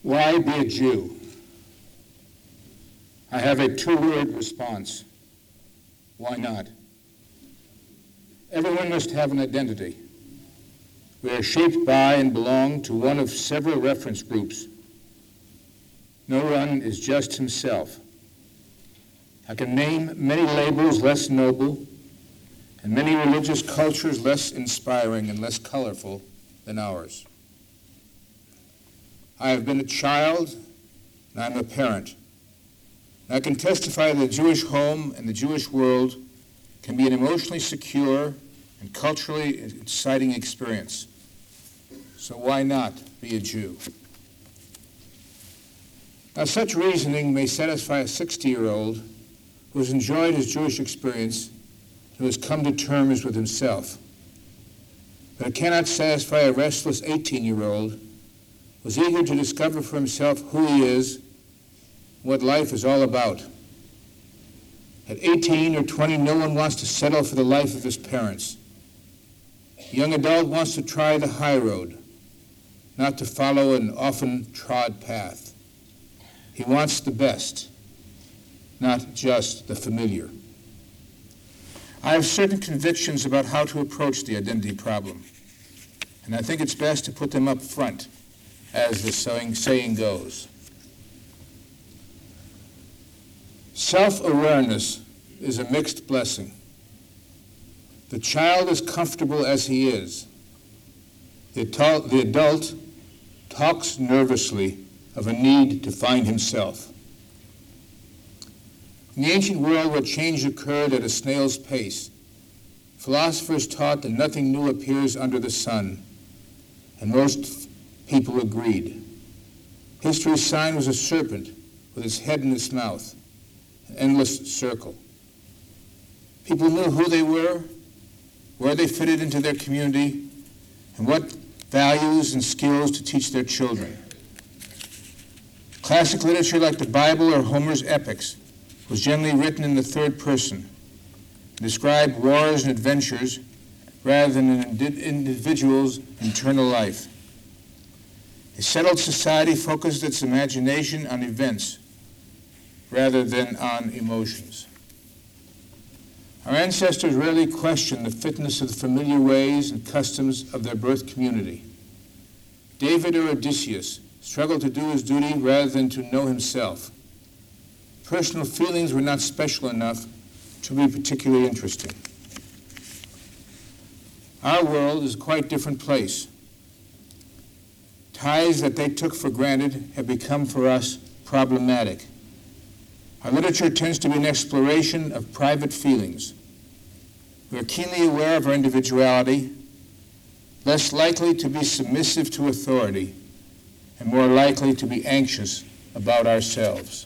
Why be a Jew? I have a two-word response. Why not? Everyone must have an identity. We are shaped by and belong to one of several reference groups. No one is just himself. I can name many labels less noble and many religious cultures less inspiring and less colorful than ours. I have been a child, and I'm a parent. And I can testify that the Jewish home and the Jewish world can be an emotionally secure and culturally exciting experience. So why not be a Jew? Now, such reasoning may satisfy a 60-year-old who has enjoyed his Jewish experience, who has come to terms with himself. But it cannot satisfy a restless 18-year-old who's eager to discover for himself who he is, what life is all about. At 18 or 20, no one wants to settle for the life of his parents. The young adult wants to try the high road, not to follow an often trod path. He wants the best, not just the familiar. I have certain convictions about how to approach the identity problem, and I think it's best to put them up front, as the saying goes. Self-awareness is a mixed blessing. The child is comfortable as he is. The adult talks nervously of a need to find himself. In the ancient world where change occurred at a snail's pace, philosophers taught that nothing new appears under the sun, and most people agreed. History's sign was a serpent with its head in its mouth, an endless circle. People knew who they were, where they fitted into their community, and what values and skills to teach their children. Classic literature like the Bible or Homer's epics was generally written in the third person and described wars and adventures rather than an individual's internal life. A settled society focused its imagination on events rather than on emotions. Our ancestors rarely questioned the fitness of the familiar ways and customs of their birth community. David or Odysseus struggled to do his duty rather than to know himself. Personal feelings were not special enough to be particularly interesting. Our world is a quite different place. Ties that they took for granted have become for us problematic. Our literature tends to be an exploration of private feelings. We are keenly aware of our individuality, less likely to be submissive to authority, and more likely to be anxious about ourselves.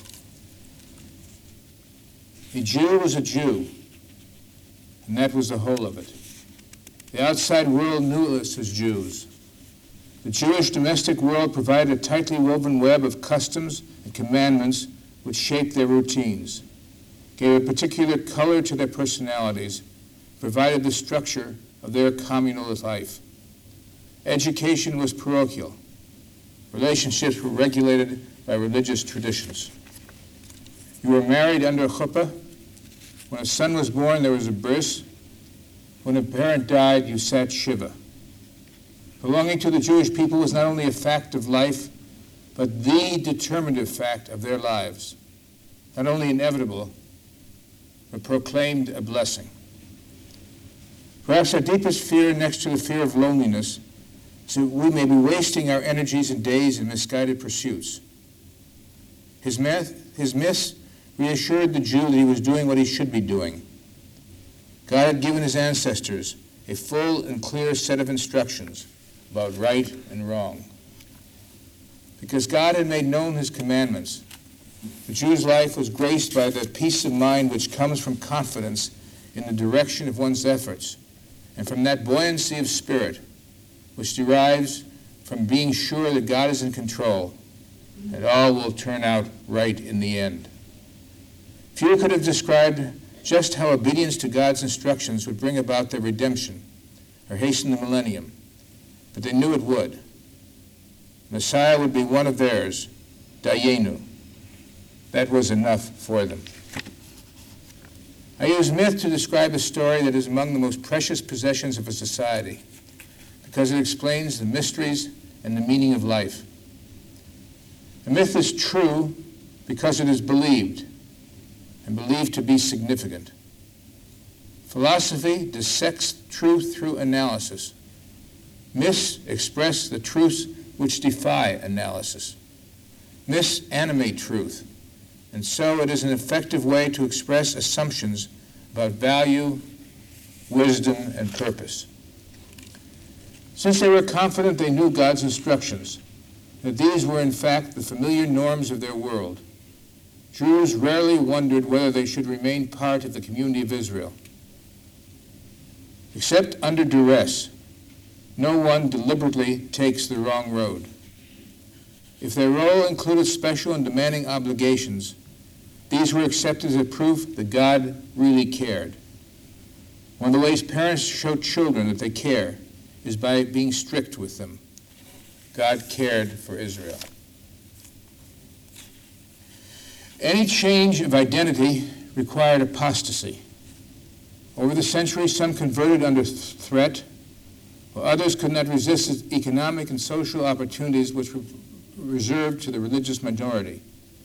A Jew was a Jew, and that was the whole of it. The outside world knew us as Jews. The Jewish domestic world provided a tightly woven web of customs and commandments which shaped their routines, gave a particular color to their personalities, provided the structure of their communal life. Education was parochial. Relationships were regulated by religious traditions. You were married under a chuppah. When a son was born, there was a bris. When a parent died, you sat shiva. Belonging to the Jewish people was not only a fact of life, but the determinative fact of their lives. Not only inevitable, but proclaimed a blessing. Perhaps our deepest fear, next to the fear of loneliness, is that we may be wasting our energies and days in misguided pursuits. His myths reassured the Jew that he was doing what he should be doing. God had given his ancestors a full and clear set of instructions about right and wrong. Because God had made known his commandments, the Jew's life was graced by the peace of mind which comes from confidence in the direction of one's efforts, and from that buoyancy of spirit which derives from being sure that God is in control, that all will turn out right in the end. Few could have described just how obedience to God's instructions would bring about their redemption or hasten the millennium, but they knew it would. Messiah would be one of theirs, Dayenu. That was enough for them. I use myth to describe a story that is among the most precious possessions of a society because it explains the mysteries and the meaning of life. The myth is true because it is believed, and believed to be significant. Philosophy dissects truth through analysis. Myths express the truths which defy analysis. Myths animate truth, and so it is an effective way to express assumptions about value, wisdom, and purpose. Since they were confident they knew God's instructions, that these were in fact the familiar norms of their world, Jews rarely wondered whether they should remain part of the community of Israel. Except under duress, no one deliberately takes the wrong road. If their role included special and demanding obligations, these were accepted as a proof that God really cared. One of the ways parents show children that they care is by being strict with them. God cared for Israel. Any change of identity required apostasy. Over the centuries, some converted under threat, while others could not resist the economic and social opportunities which were reserved to the religious majority.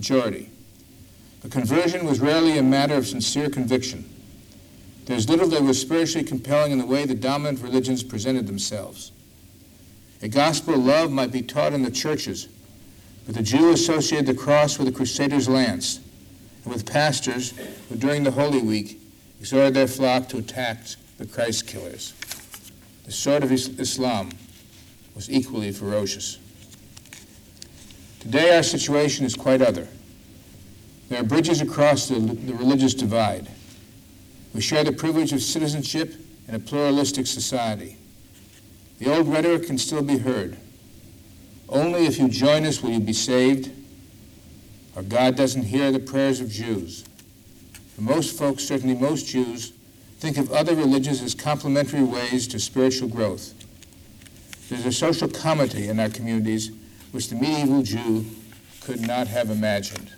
But conversion was rarely a matter of sincere conviction. There is little that was spiritually compelling in the way the dominant religions presented themselves. A gospel of love might be taught in the churches, but the Jew associated the cross with the Crusaders' lance, and with pastors who during the Holy Week exhorted their flock to attack the Christ killers. The sword of Islam was equally ferocious. Today our situation is quite other. There are bridges across the religious divide. We share the privilege of citizenship in a pluralistic society. The old rhetoric can still be heard. Only if you join us will you be saved, or God doesn't hear the prayers of Jews. For most folks, certainly most Jews, think of other religions as complementary ways to spiritual growth. There's a social comity in our communities which the medieval Jew could not have imagined.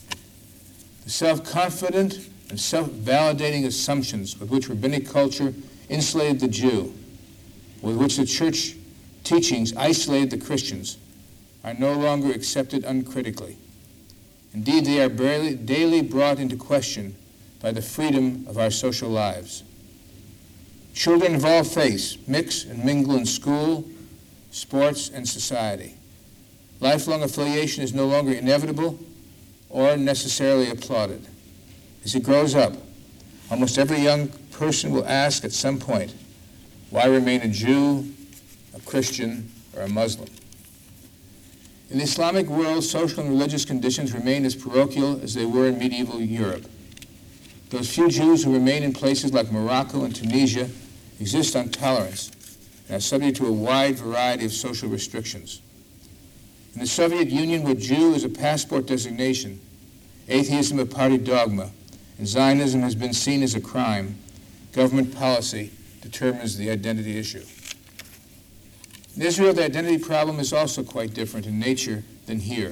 The self-confident and self-validating assumptions with which rabbinic culture insulated the Jew, with which the church teachings isolated the Christians, are no longer accepted uncritically. Indeed, they are daily brought into question by the freedom of our social lives. Children of all faiths mix and mingle in school, sports, and society. Lifelong affiliation is no longer inevitable or necessarily applauded. As he grows up, almost every young person will ask at some point, why remain a Jew, a Christian, or a Muslim? In the Islamic world, social and religious conditions remain as parochial as they were in medieval Europe. Those few Jews who remain in places like Morocco and Tunisia exist on tolerance and are subject to a wide variety of social restrictions. In the Soviet Union, where Jew is a passport designation, atheism a party dogma, and Zionism has been seen as a crime, government policy determines the identity issue. In Israel, the identity problem is also quite different in nature than here.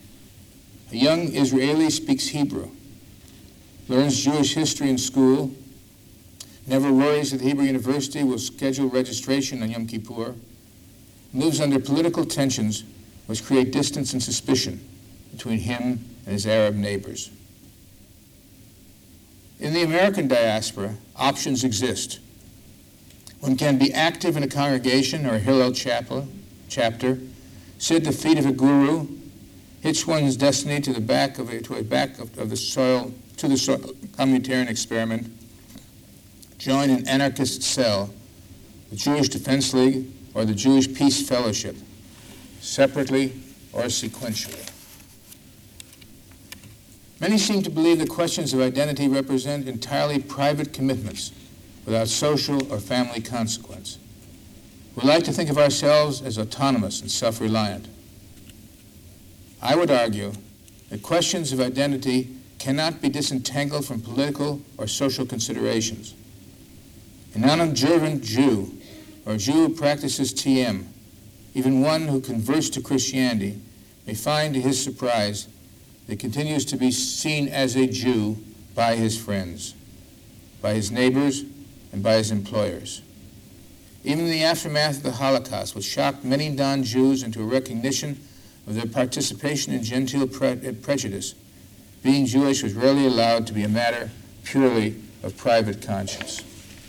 A young Israeli speaks Hebrew, learns Jewish history in school, never worries that the Hebrew University will schedule registration on Yom Kippur, lives under political tensions which create distance and suspicion between him and his Arab neighbors. In the American diaspora, options exist. One can be active in a congregation or a Hillel chapter, sit at the feet of a guru, hitch one's destiny to the back of the soil communitarian experiment, join an anarchist cell, the Jewish Defense League, or the Jewish Peace Fellowship, separately or sequentially. Many seem to believe that questions of identity represent entirely private commitments without social or family consequence. We like to think of ourselves as autonomous and self-reliant. I would argue that questions of identity cannot be disentangled from political or social considerations. A non-observant Jew or a Jew who practices TM even one who converts to Christianity may find to his surprise that he continues to be seen as a Jew by his friends, by his neighbors, and by his employers. Even in the aftermath of the Holocaust, which shocked many non-Jews into a recognition of their participation in Gentile prejudice, being Jewish was rarely allowed to be a matter purely of private conscience.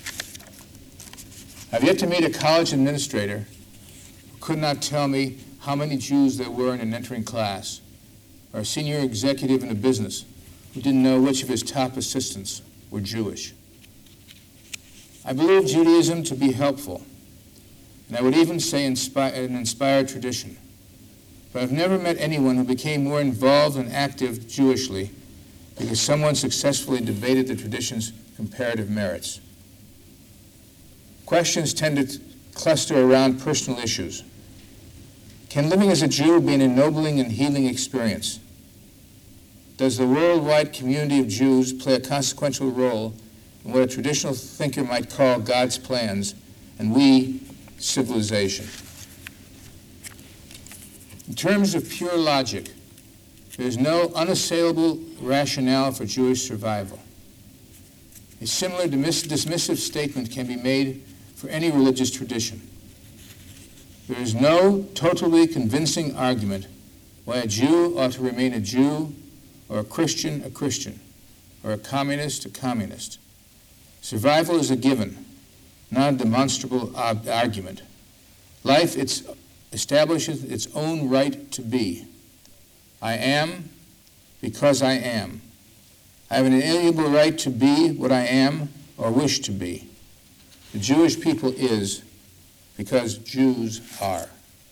I've yet to meet a college administrator who could not tell me how many Jews there were in an entering class, or a senior executive in a business who didn't know which of his top assistants were Jewish. I believe Judaism to be helpful, and I would even say an inspired tradition. But I've never met anyone who became more involved and active Jewishly because someone successfully debated the tradition's comparative merits. Questions tend to cluster around personal issues. Can living as a Jew be an ennobling and healing experience? Does the worldwide community of Jews play a consequential role in what a traditional thinker might call God's plans, and we, civilization? In terms of pure logic, there is no unassailable rationale for Jewish survival. A similar dismissive statement can be made for any religious tradition. There is no totally convincing argument why a Jew ought to remain a Jew, or a Christian, or a communist. Survival is a given, not a demonstrable argument. Life establishes its own right to be. I am because I am. I have an inalienable right to be what I am or wish to be. The Jewish people is because Jews are.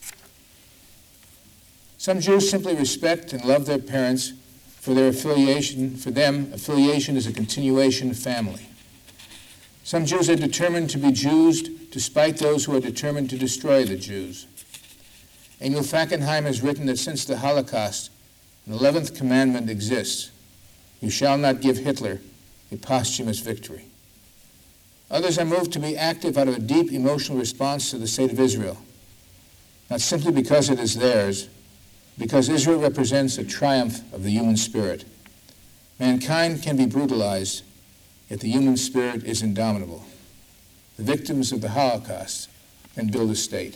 Some Jews simply respect and love their parents for their affiliation. For them, affiliation is a continuation of family. Some Jews are determined to be Jews despite those who are determined to destroy the Jews. Emil Fackenheim has written that since the Holocaust, an 11th commandment exists: you shall not give Hitler a posthumous victory. Others are moved to be active out of a deep emotional response to the state of Israel, not simply because it is theirs, because Israel represents a triumph of the human spirit. Mankind can be brutalized, yet the human spirit is indomitable. The victims of the Holocaust can build a state.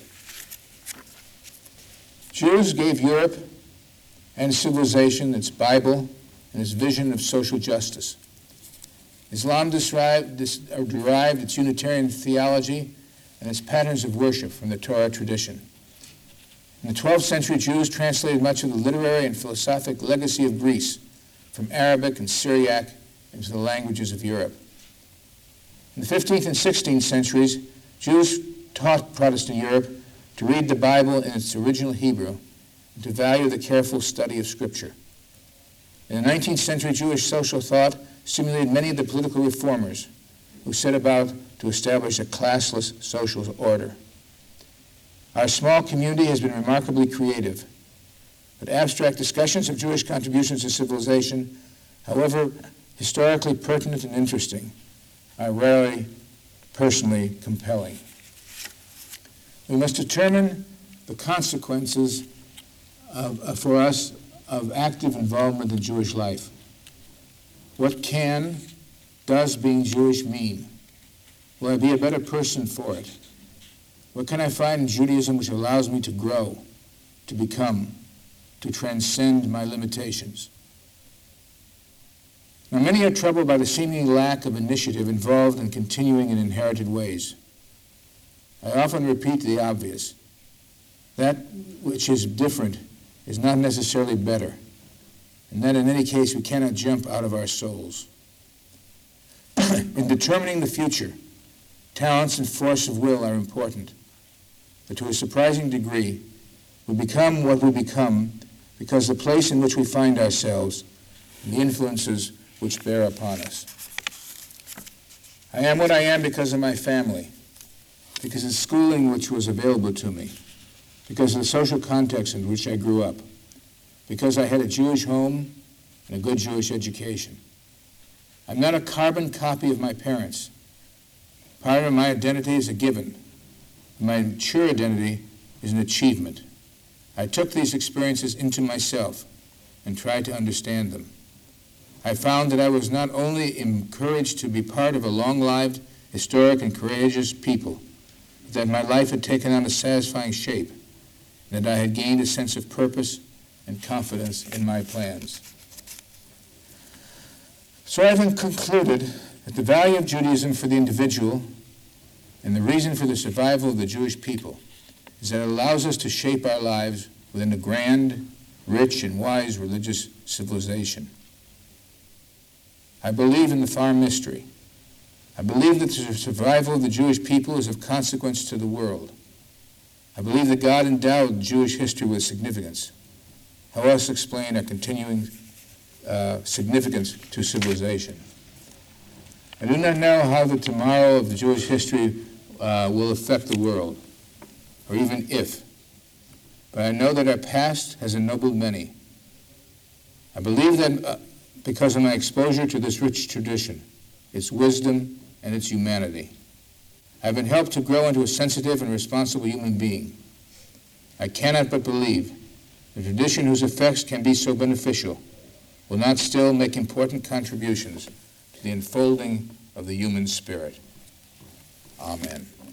Jews gave Europe and civilization its Bible and its vision of social justice. Islam derived its Unitarian theology and its patterns of worship from the Torah tradition. In the 12th century, Jews translated much of the literary and philosophic legacy of Greece from Arabic and Syriac into the languages of Europe. In the 15th and 16th centuries, Jews taught Protestant Europe to read the Bible in its original Hebrew and to value the careful study of Scripture. In the 19th century, Jewish social thought stimulated many of the political reformers who set about to establish a classless social order. Our small community has been remarkably creative, but abstract discussions of Jewish contributions to civilization, however historically pertinent and interesting, are rarely personally compelling. We must determine the consequences for us of active involvement in Jewish life. What does being Jewish mean? Will I be a better person for it? What can I find in Judaism which allows me to grow, to become, to transcend my limitations? Now, many are troubled by the seeming lack of initiative involved in continuing in inherited ways. I often repeat the obvious. That which is different is not necessarily better, and that in any case we cannot jump out of our souls. In determining the future, talents and force of will are important, but to a surprising degree, we become what we become because the place in which we find ourselves and the influences which bear upon us. I am what I am because of my family, because of the schooling which was available to me, because of the social context in which I grew up, because I had a Jewish home and a good Jewish education. I'm not a carbon copy of my parents. Part of my identity is a given. My mature identity is an achievement. I took these experiences into myself and tried to understand them. I found that I was not only encouraged to be part of a long-lived, historic, and courageous people, but that my life had taken on a satisfying shape, and that I had gained a sense of purpose and confidence in my plans. So I have concluded that the value of Judaism for the individual and the reason for the survival of the Jewish people is that it allows us to shape our lives within a grand, rich, and wise religious civilization. I believe in the far mystery. I believe that the survival of the Jewish people is of consequence to the world. I believe that God endowed Jewish history with significance. How else explain a continuing significance to civilization? I do not know how the tomorrow of the Jewish history will affect the world, or even if, but I know that our past has ennobled many. I believe that because of my exposure to this rich tradition, its wisdom, and its humanity, I've been helped to grow into a sensitive and responsible human being. I cannot but believe the tradition whose effects can be so beneficial will not still make important contributions to the unfolding of the human spirit. Amen.